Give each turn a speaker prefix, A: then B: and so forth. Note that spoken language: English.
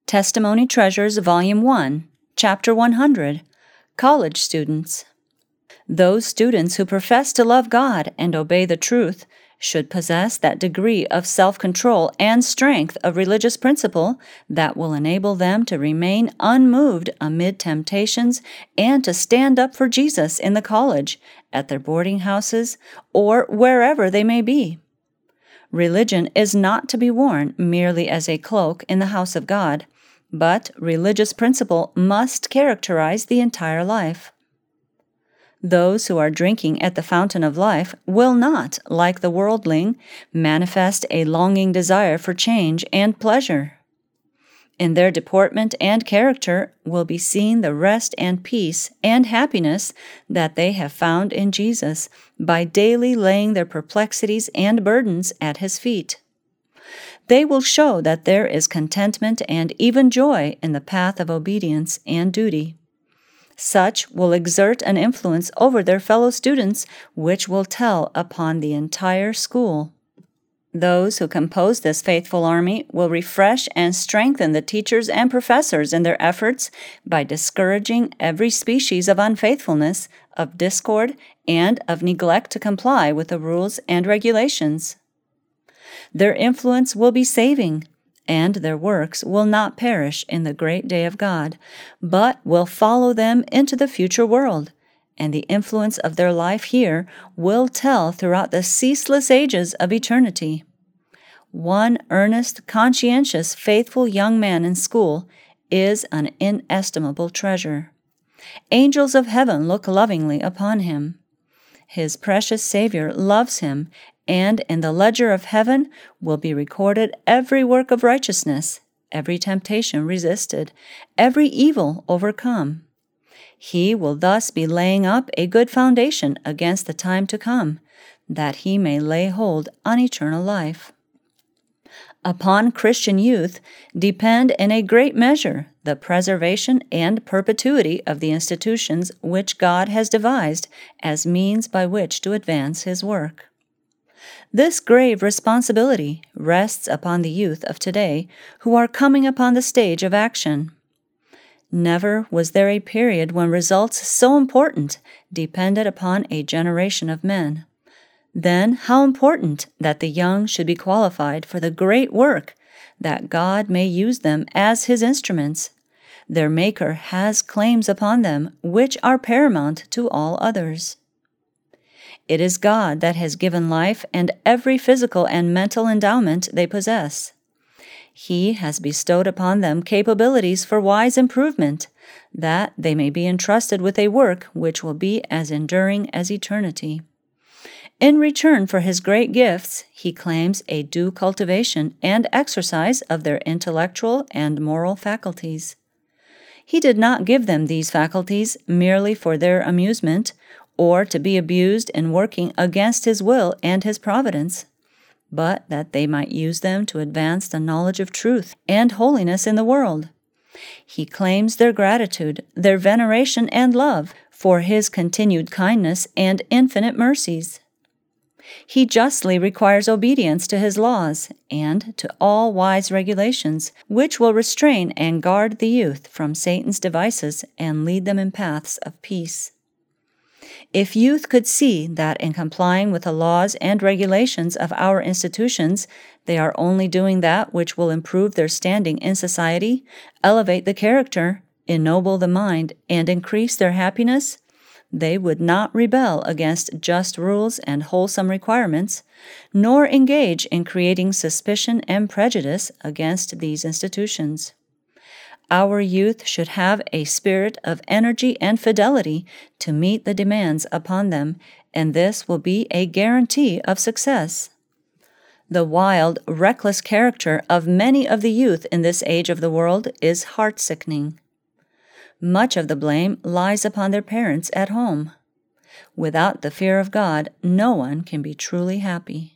A: Testimony Treasures, Volume 1, Chapter 100, College Students. Those students who profess to love God and obey the truth should possess that degree of self-control and strength of religious principle that will enable them to remain unmoved amid temptations and to stand up for Jesus in the college, at their boarding houses, or wherever they may be. Religion is not to be worn merely as a cloak in the house of God, but religious principle must characterize the entire life. Those who are drinking at the fountain of life will not, like the worldling, manifest a longing desire for change and pleasure. In their deportment and character will be seen the rest and peace and happiness that they have found in Jesus by daily laying their perplexities and burdens at His feet. They will show that there is contentment and even joy in the path of obedience and duty. Such will exert an influence over their fellow students which will tell upon the entire school. Those who compose this faithful army will refresh and strengthen the teachers and professors in their efforts by discouraging every species of unfaithfulness, of discord, and of neglect to comply with the rules and regulations. Their influence will be saving, and their works will not perish in the great day of God, but will follow them into the future world, and the influence of their life here will tell throughout the ceaseless ages of eternity. One earnest, conscientious, faithful young man in school is an inestimable treasure. Angels of heaven look lovingly upon him. His precious Savior loves him, and in the ledger of heaven will be recorded every work of righteousness, every temptation resisted, every evil overcome. He will thus be laying up a good foundation against the time to come, that he may lay hold on eternal life. Upon Christian youth depend in a great measure the preservation and perpetuity of the institutions which God has devised as means by which to advance His work. This grave responsibility rests upon the youth of today who are coming upon the stage of action. Never was there a period when results so important depended upon a generation of men. Then how important that the young should be qualified for the great work, that God may use them as His instruments. Their Maker has claims upon them which are paramount to all others. It is God that has given life and every physical and mental endowment they possess. He has bestowed upon them capabilities for wise improvement, that they may be entrusted with a work which will be as enduring as eternity. In return for His great gifts, He claims a due cultivation and exercise of their intellectual and moral faculties. He did not give them these faculties merely for their amusement, or to be abused in working against His will and His providence, but that they might use them to advance the knowledge of truth and holiness in the world. He claims their gratitude, their veneration and love for His continued kindness and infinite mercies. He justly requires obedience to His laws and to all wise regulations, which will restrain and guard the youth from Satan's devices and lead them in paths of peace. If youth could see that in complying with the laws and regulations of our institutions, they are only doing that which will improve their standing in society, elevate the character, ennoble the mind, and increase their happiness, they would not rebel against just rules and wholesome requirements, nor engage in creating suspicion and prejudice against these institutions. Our youth should have a spirit of energy and fidelity to meet the demands upon them, and this will be a guarantee of success. The wild, reckless character of many of the youth in this age of the world is heart-sickening. Much of the blame lies upon their parents at home. Without the fear of God, no one can be truly happy.